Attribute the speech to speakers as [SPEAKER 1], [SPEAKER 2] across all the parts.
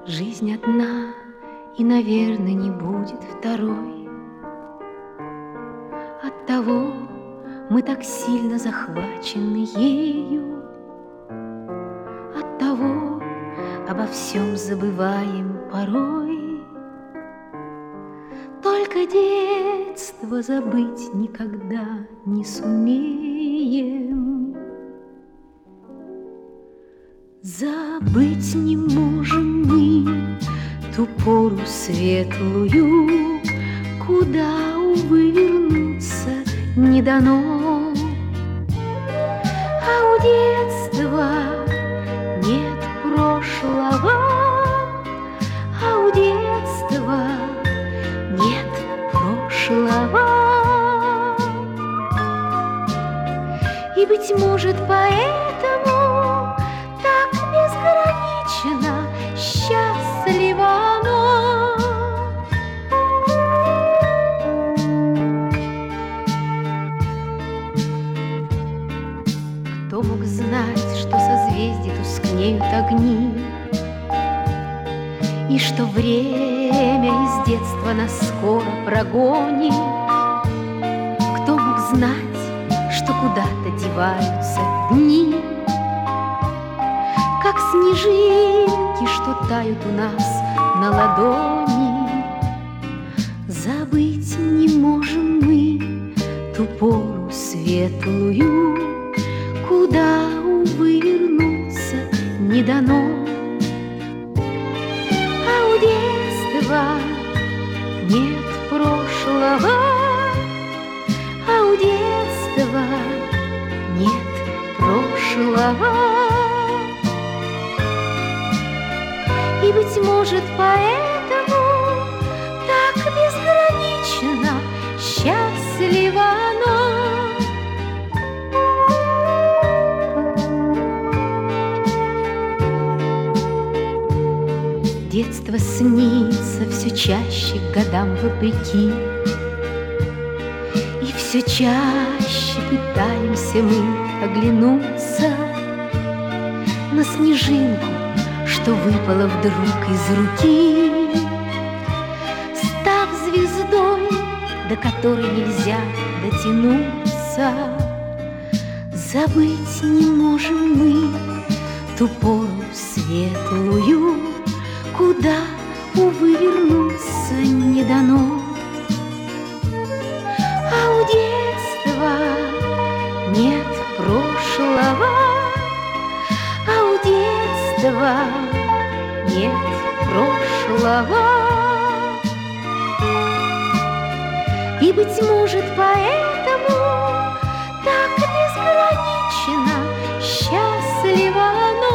[SPEAKER 1] Жизнь одна, и, наверное, не будет второй. Оттого мы так сильно захвачены ею, оттого обо всем забываем порой. Только детство забыть никогда не сумеем. Забыть не можем мы ту пору светлую, куда, увы, вернуться не дано. А у детства нет прошлого, а у детства нет прошлого. И, быть может, поэтому так безгранично счастливо оно. Кто мог знать, что созвездий тускнеют огни, и что время из детства нас скоро прогонит? Кто мог знать, что куда-то деваются дни, как снежинки, что тают у нас на ладони? Забыть не можем мы ту пору светлую, куда, увы, вернуться не дано. А у детства нет прошлого, а у детства нет прошлого. И, быть может, поэтому так безгранично счастливо оно. Детство снится все чаще годам вопреки, и все чаще пытаемся мы оглянуться на снежинку, что выпало вдруг из руки, став звездой, до которой нельзя дотянуться. Забыть не можем мы ту пору светлую, куда, увы, вернуться не дано. А у детства нет прошлого, а у детства нет прошлого. И, быть может, поэтому так безгранично счастливо оно.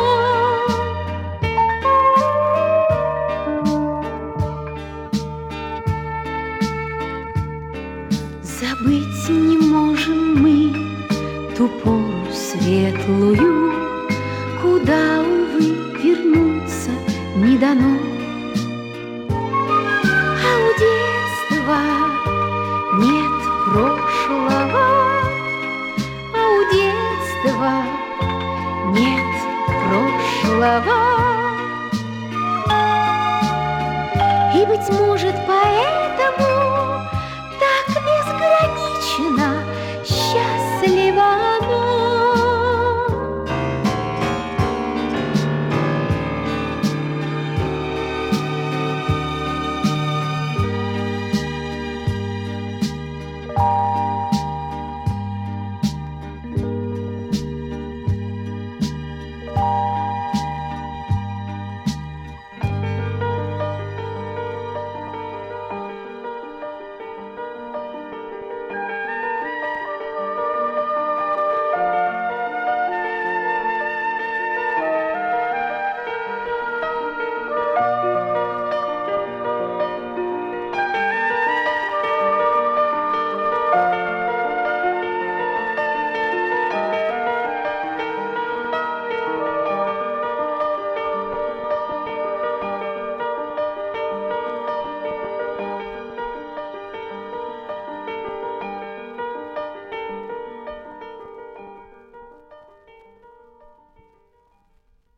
[SPEAKER 1] Забыть не можем мы ту пору светлую, куда, увы, вернуться не дано. А у детства нет прошлого, а у детства нет прошлого.